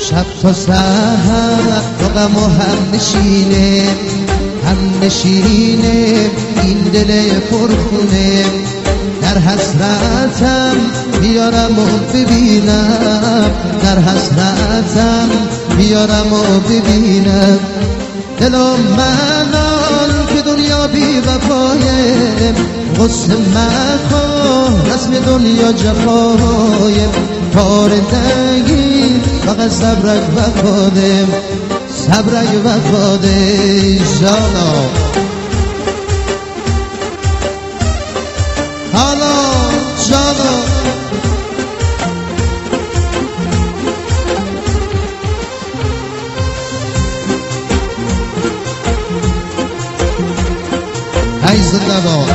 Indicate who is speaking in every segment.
Speaker 1: شب تا سحر با غم و هم نشینه این دل پرخونه. در حسرتم بیارم و ببینم، در حسرتم بیارم و ببینم. دلم منال که دنیا بی وفایم، غصه مخواه رسم دنیا جفایم. کار دگیر فقط صبرک وفادم، صبرک وفاده جانا. حالا جانا ای زنده باد.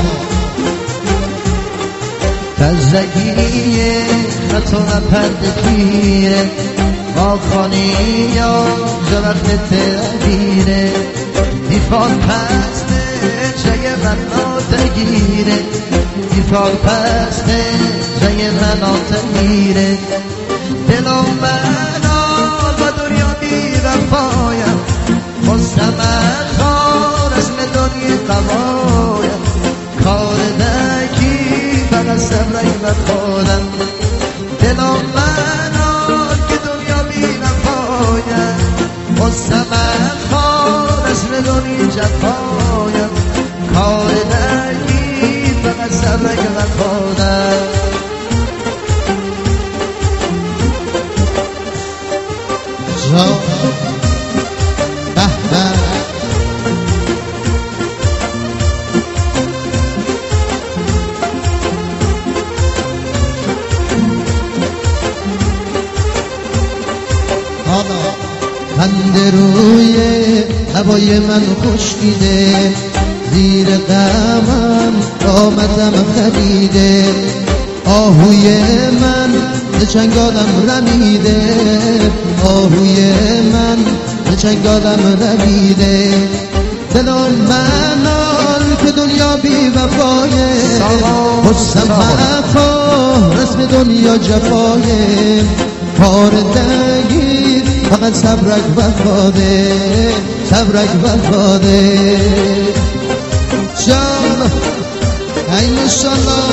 Speaker 2: تزدگیه خطا پرده گیره، با خانی یا جرخت تغییره. دیفال پسته جای من ناتگیره، دیفال پسته جای من ناتگیره. دلم منال و دنیا بی وفایم، خستم اخوار اسم دنیا قوایم. کار دکی فقط صبرک و خودم. دلم منال که دنیا بی وفایم، خستم اخوار اسم دنیا جفایم. کار دکی فقط صبرک و خودم.
Speaker 1: خنده روی لبای من خشکیده، زیر غمم آمدم خریده. آهوی من به چنگالم رمیده، آهوی من به چنگالم رمیده. دلم منال که دنیا بی وفایه، حسن وفا رسم دنیا جفایه. کار دگیر فقط صبرک وفاده، صبرک وفاده جان. ای ماشاءالله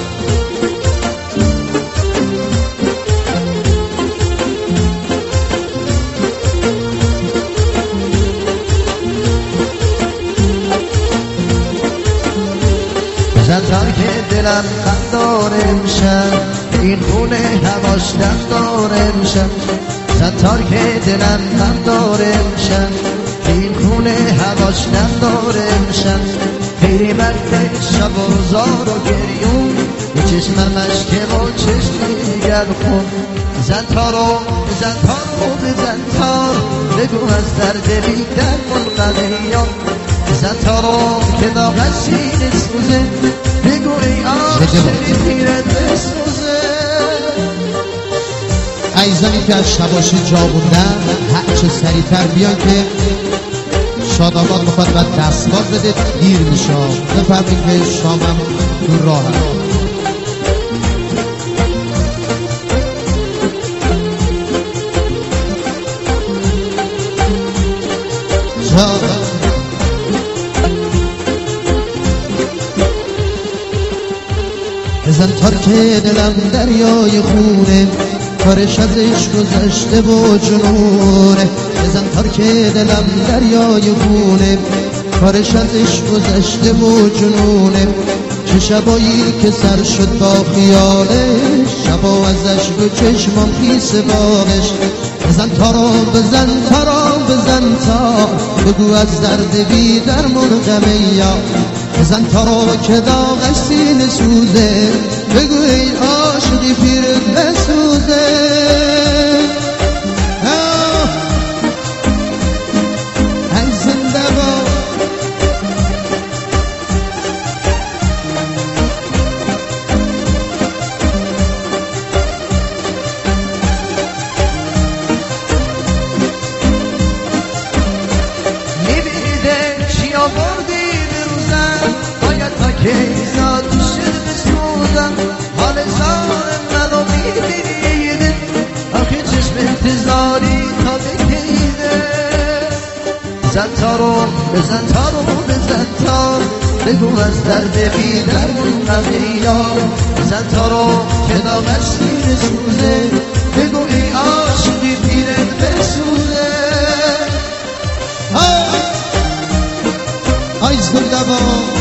Speaker 2: بزن تا که دلم خنداره میشم، این خونه هواش دمداره میشم. بزن تا که دلم خنداره میشم، این خونه هواش دمداره میشم. خیلی مرد شب و روزار و گریون، به چشمم اشک و چشمی گرخون. بزن تا رو بزن تا رو بزن تا رو، بگو از درد بی درمون قلیان. بزن تا رو که داغ سینه سوزه، بگو ای عاشقی پیرت بسوزه.
Speaker 1: ای زنی که از شباشی جا بودن هر چه سریعتر بیان که شاداباد میخواد و دستگاه بده دیر میشه. بفرمید که شامم تو راه بزن تا که دلم دریای خونه، کارش ازش گذشته و جنونه. بزن تا که دلم دریای خونه، کارش ازش گذشته و جنونه. چه شبایی که سر شد با خیالش، شبا ازش رو چشمام خیس باغش. بزن تا رو بزن تا رو بزن تا، بگو از درد بی درمون غم یا. بزن تا رو که داغش سینه سوزه، بگو ای عاشقی پیرت بسوزه. ای زنده باد.
Speaker 2: میبینیده چی آوردی به روزم، باید تا که ایزاد شد بسوزم. حال زار منو میبینیده، آخه چشم انتظاری بزن تارو بزن تارو بزن تار بگو از درد بی درمون غمیا بزن تارو که داغش سیر سوزه بگو ای عاشقی پیرت بسوزه
Speaker 1: آی زدم